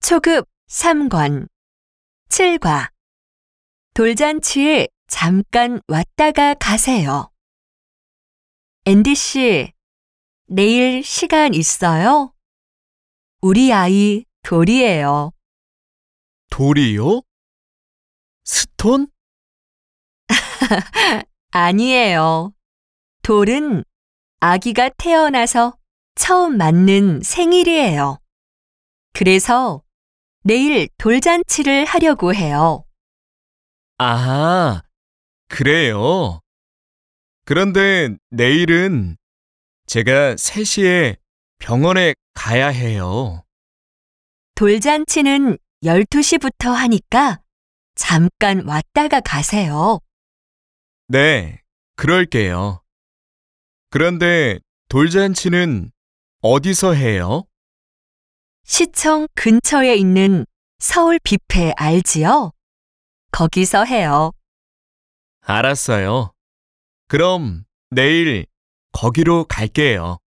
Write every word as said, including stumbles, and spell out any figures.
초급 삼 권 칠 과 돌잔치에 잠깐 왔다가 가세요. 앤디 씨, 내일 시간 있어요? 우리 아이 돌이에요. 돌이요? 스톤? 아니에요. 돌은 아기가 태어나서 처음 맞는 생일이에요. 그래서 내일 돌잔치를 하려고 해요. 아, 그래요. 그런데 내일은 제가 세 시에 병원에 가야 해요. 돌잔치는 열두 시부터 하니까 잠깐 왔다가 가세요. 네, 그럴게요. 그런데 돌잔치는 어디서 해요? 시청 근처에 있는 서울 뷔페 알지요? 거기서 해요. 알았어요. 그럼 내일 거기로 갈게요.